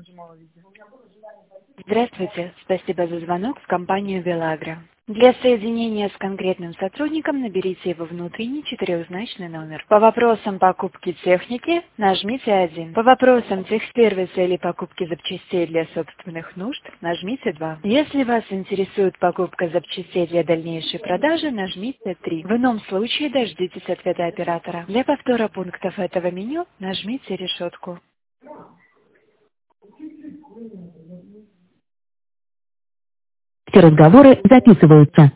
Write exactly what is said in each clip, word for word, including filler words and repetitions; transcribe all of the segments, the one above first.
Здравствуйте, спасибо за звонок в компанию Велагра. Для соединения с конкретным сотрудником наберите его внутренний четырехзначный номер. По вопросам покупки техники нажмите один. По вопросам техсервиса или покупки запчастей для собственных нужд нажмите два. Если вас интересует покупка запчастей для дальнейшей продажи, нажмите три. В ином случае дождитесь ответа оператора. Для повтора пунктов этого меню нажмите решетку. Все разговоры записываются.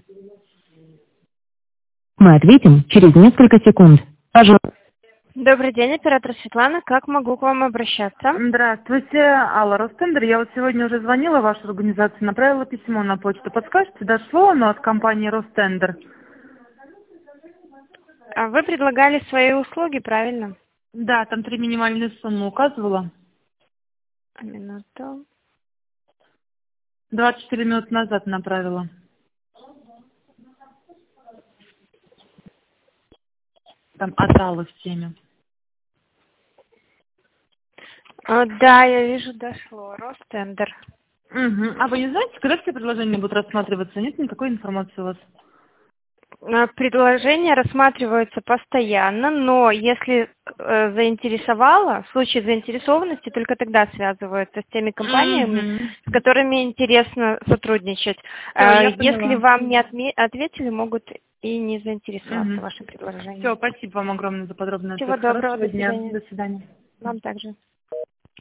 Мы ответим через несколько секунд. Пожалуйста. Добрый день, оператор Светлана. Как могу к вам обращаться? Здравствуйте, Алла Ростендер. Я вот сегодня уже звонила в вашу организацию, направила письмо на почту. Подскажете, дошло оно от компании Ростендер? А Вы предлагали свои услуги, правильно? Да, там три минимальные суммы указывала. Минуту. двадцать четыре минуты назад направила. Там от Аллы в теме. А, Да, я вижу, дошло. Ростендер. Угу. А вы не знаете, когда все предложения будут рассматриваться? Нет никакой информации у вас? А, Предложения рассматриваются постоянно, но если э, заинтересовало, в случае заинтересованности, только тогда связываются с теми компаниями, Угу. с которыми интересно сотрудничать. Всё, А, я Если поняла. вам не отме- ответили, могут и не заинтересоваться Угу. вашим предложением. Все, спасибо вам огромное за подробный Всего ответ. доброго, Хорошего до дня. свидания. До свидания. Вам также.